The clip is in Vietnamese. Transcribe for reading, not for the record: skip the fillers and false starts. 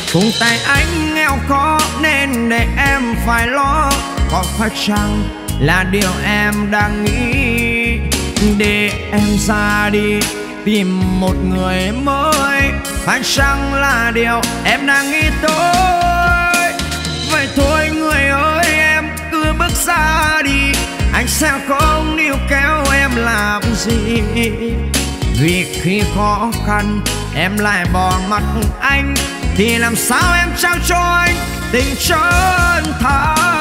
cùng tay anh nghèo khó nên để em phải lo. Có phải chăng là điều em đang nghĩ để em ra đi tìm một người mới? Phải chăng là điều em đang nghĩ tôi? Vậy thôi người ơi, em cứ bước ra đi, anh sẽ không níu kéo em làm gì. Vì khi khó khăn em lại bỏ mặc anh, thì làm sao em trao cho anh tình chân thành?